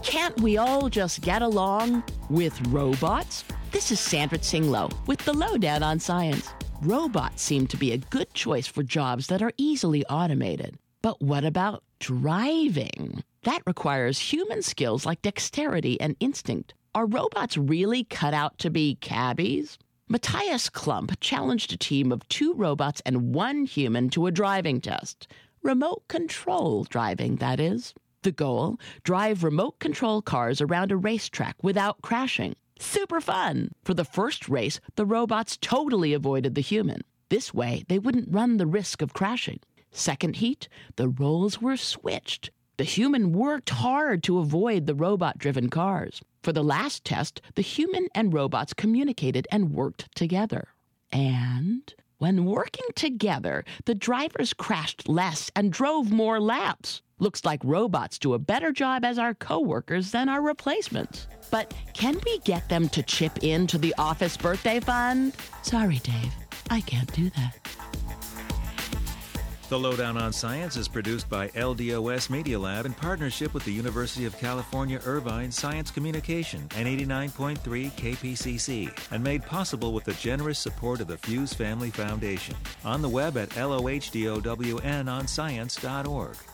Can't we all just get along with robots? This is Sandra Tsinglow with the Lowdown on Science. Robots seem to be a good choice for jobs that are easily automated. But what about driving? That requires human skills like dexterity and instinct. Are robots really cut out to be cabbies? Matthias Klump challenged a team of 2 robots and 1 human to a driving test. Remote control driving, that is. The goal? Drive remote control cars around a racetrack without crashing. Super fun! For the first race, the robots totally avoided the human. This way, they wouldn't run the risk of crashing. Second heat, the roles were switched. The human worked hard to avoid the robot-driven cars. For the last test, the human and robots communicated and worked together. And when working together, the drivers crashed less and drove more laps. Looks like robots do a better job as our coworkers than our replacements. But can we get them to chip in to the office birthday fund? Sorry, Dave, I can't do that. The Lowdown on Science is produced by LDOS Media Lab in partnership with the University of California, Irvine Science Communication and 89.3 KPCC, and made possible with the generous support of the Fuse Family Foundation. On the web at LOHDOWNonscience.org.